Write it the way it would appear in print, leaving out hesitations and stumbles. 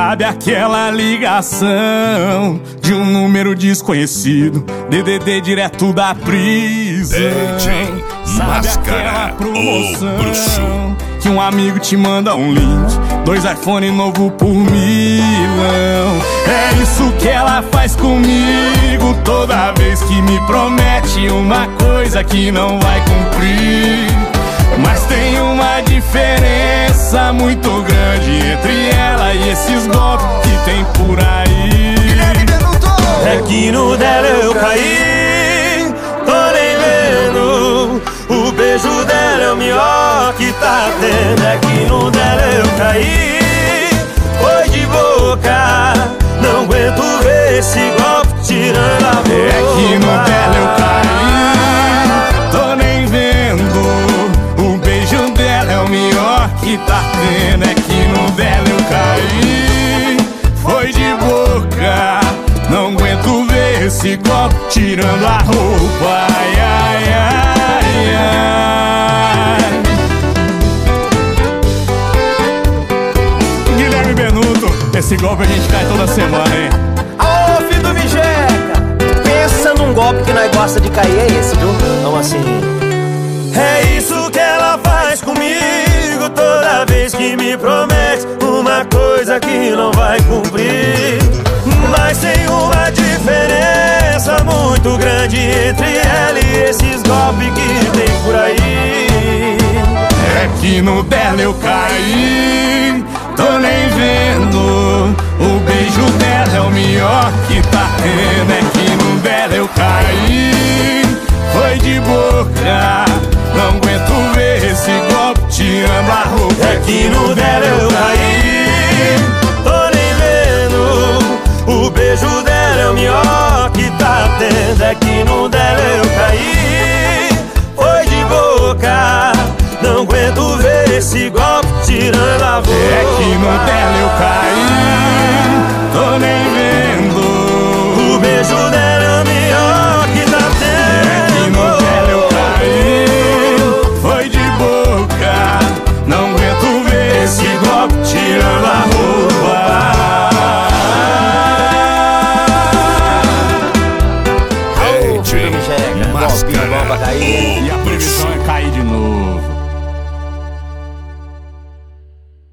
Sabe aquela ligação de um número desconhecido, DDD direto da prisão? DJ Sabe aquela promoção que um amigo te manda um link, 2 iPhone novo por milhão? É isso que ela faz comigo toda vez que me promete uma coisa que não vai cumprir. Mas tem uma diferença muito grande entre ela e esses golpes que tem por aí. É que no dela eu caí, tô nem vendo. O beijo dela é o melhor que tá tendo. É que no dela eu caí, foi de boca. Não aguento ver esse golpe tirando a boca. É que no dela eu caí, tô nem vendo. O beijo dela é o melhor que tá tendo. É que no dela eu caí, foi de boca. Não aguento ver esse golpe tirando a roupa. Ai, ai, ai, ai. Guilherme Benuto, esse golpe a gente cai toda semana, hein? Ô, filho do Mijeca, pensa num golpe que nós gosta de cair, é esse, viu? Então assim, é isso que ela faz comigo toda vez que me promete uma coisa que não vai cumprir. Mas tem uma diferença muito grande entre ela e esses golpes que tem por aí. É que no dela eu caí, tô nem vendo. O beijo dela é o melhor que tá tendo. É que no dela eu caí, foi de boca. Não aguento ver esse golpe tirando a roupa. É que no dela eu caí, tô nem vendo. O beijo dela é o melhor que tá tendo. É que no dela eu caí, foi de boca. Não aguento ver esse golpe tirando a boca. É que no dela eu caí,